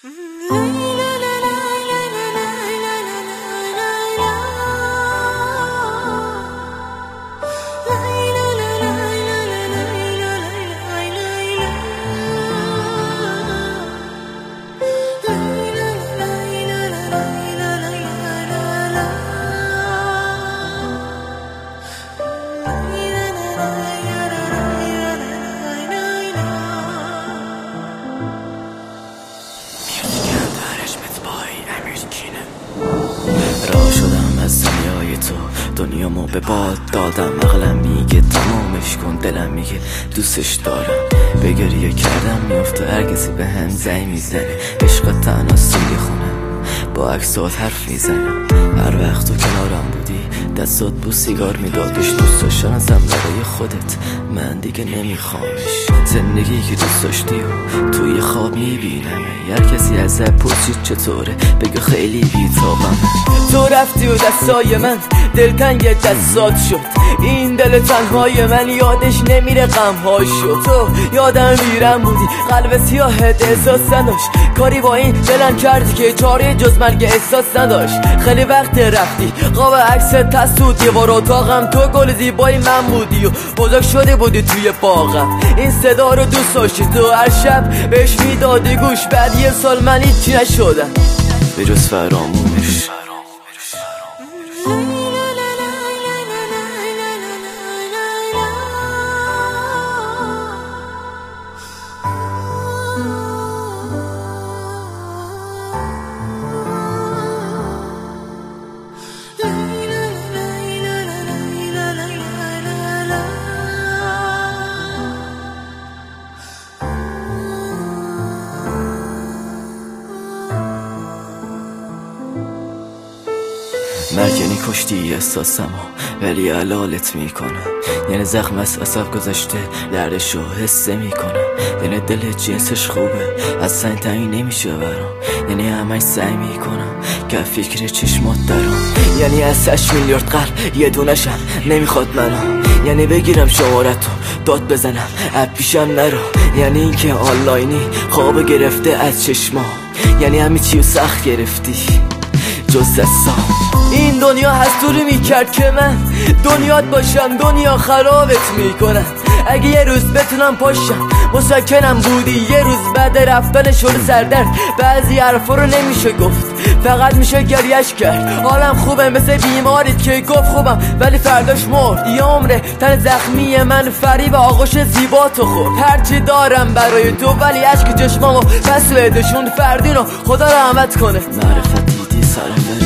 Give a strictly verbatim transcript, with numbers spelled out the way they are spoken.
راه شدم از دنیای تو، دنیامو به باد دادم. عقلم میگه تمامش کن، دلم میگه دوستش دارم. به گریه کردم میفته هر کسی به هم زنگ میزنه. عشق تنها سوی خونه با عکسات حرف میزنه. هر وقت تو کنارم بودی دستات بو سیگار میدادش. دوست داشتن ازم برای خودت، من دیگه نمیخوامش. زندگی که دوست داشتی و توی خواب میبینم. هر کسی ازت پرسید چطوره بگه خیلی بیتابم. تو رفتی و دستای من دلتنگ دستات شد. این دل تنهای من یادش نمیره غمهاش شد. تو یادم میرم بودی، قلب سیاهت احساس نداشت. کاری با این دلم کردی که چاره جز مرگ احساس نداشت. خیلی وقت رفتی، قاب عکست تسود دیوار اتاقم. تو گل زیبای من بودی و بزرگ شده بودی توی باغم. این صدا رو دوست داشتی تو، هر شب بهش میدادی گوش. بعد یه سال من هیچی نشدم به جز فراموش. مرگ یعنی کشتی احساسمو ولی علالت میکنم. یعنی زخم از عصب گذاشته دردشو حسه میکنم. یعنی دل جنسش خوبه اصلا تعیین نمیشه برام. یعنی همش سعی میکنم که فکر چشمات درام. یعنی از هشت میلیارد قلب یه دونشم نمیخواد منو. یعنی بگیرم شمارتو داد بزنم اب پیشم نرو. یعنی اینکه آنلاینی خواب گرفته از چشما. یعنی همه چیو سخت گرفتی جز دستام. این دنیا حسودی میکرد که من دنیات باشم، دنیا خرابت میکنم. اگه یه روز بتونم پاشم مسکنم بودی. یه روز بعد رفتن شده سردرد، بعضی حرفا رو نمیشه گفت، فقط میشه گریش کرد. حالم خوبه مثل بیماریت که گفت خوبم ولی فرداش مرد. یه عمره تن زخمی من فریب آغوش زیبا تو خورد. هرچی دارم برای تو ولی عشق چشمامو پس بدشون. فردینو خدا رحمت کنه. معرفت دیدی سرم